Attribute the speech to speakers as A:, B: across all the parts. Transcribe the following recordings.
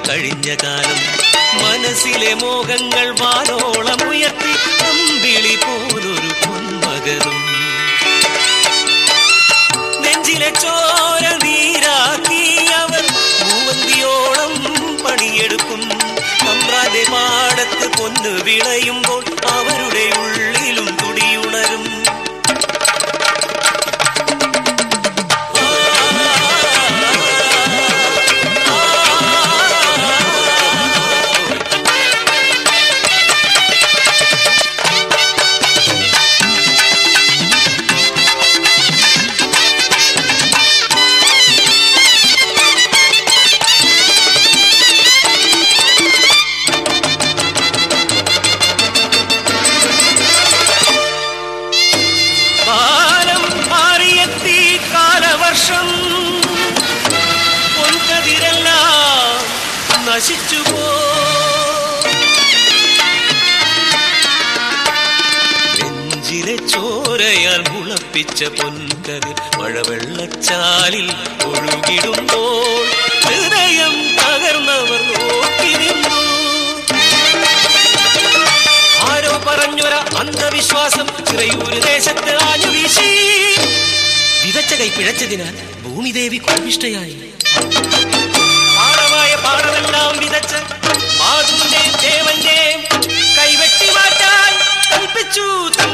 A: കഴിഞ്ഞ കാലം മനസ്സിലെ മോഹങ്ങൾ വാനോളം ഉയർത്തി അമ്പിളി പോലൊരു പൊന്മകനും നെഞ്ചിലെ ചോര നീരാക്കി അവർ മൂവന്തിയോളം പണിയെടുക്കും തമ്പ്രാന്റെ പാടത്ത് പൊന്നു വിളയുമ്പോൾ അവരുടെ ഉള്ളിലും തുടിയുണരും നെഞ്ചിലെ ചോരയാൽ മുളപ്പിച്ച പൊൻകതിർ മഴവെള്ളച്ചാലിൽ ഒഴുകിടുമ്പോൾ ഹൃദയം തകർന്നവർ നോക്കി നിന്നു ആരോ പറഞ്ഞൊര അന്ധവിശ്വാസം ചിറയൂര് ദേശത്ത് ആഞ്ഞുവീശി വിതച്ച കൈ പിഴച്ചതിനാൽ ഭൂമിദേവി കോപിഷ്ഠയായി പാടമെല്ലാം വിതച്ച് മാധുവിന്റെ ദേവന്റെ കൈവെട്ടി മാറ്റാൻ കൽപ്പിച്ചു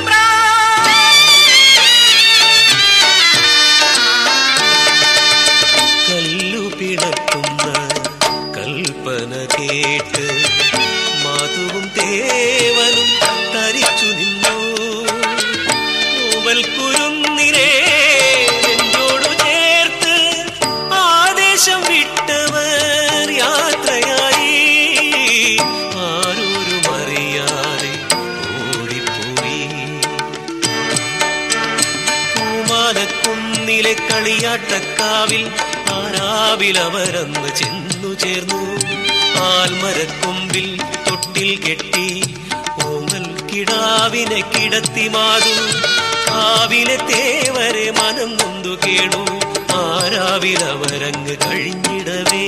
A: കല്ലു പിടക്കുന്ന കൽപ്പന കേട്ട് മാധുവും ദേവനും തരിച്ചു നിന്നു കുരുന്നിനെ നെഞ്ചോടു ചേർത്ത് ആദേശം വിട്ടവർ യാത്രയായി ആരോരും അറിയാതെ ഓടിപ്പോയി പൂമാലക്കുന്നിലെ കളിയാട്ടക്കാവിൽ ആരാവിൽ അവരന്ന് ചെന്നു ചേർന്നു ആൽമരക്കൊമ്പിൽ തൊട്ടിൽ കെട്ടി ഓമൽ കിടാവിനെ കിടത്തി മാതു കാവിലെ തേവരെ മനം നൊന്തു കേണു ആരാവിലവരങ്ങ് കഴിഞ്ഞിടവേ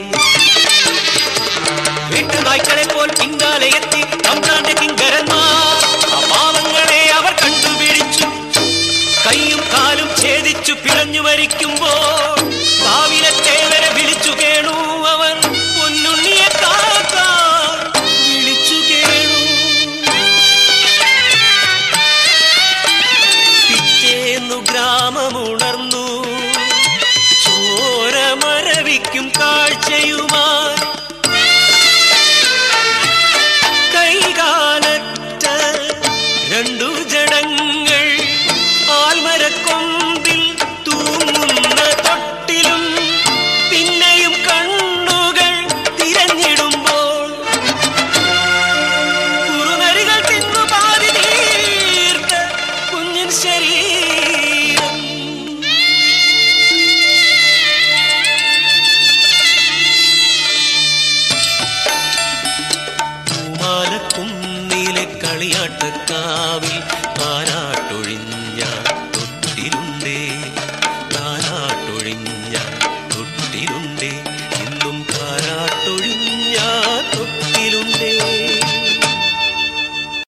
A: വീട്ടുനായ്ക്കളെ പോൽ പിന്നാലെ എത്തി തമ്പ്രാന്റെ കിങ്കരന്മാർ ആ പാവങ്ങളെ അവർ കണ്ടുപിടിച്ചു കൈയും കാലും ഛേദിച്ചു പിഴഞ്ഞു മരിക്കുമ്പോൾ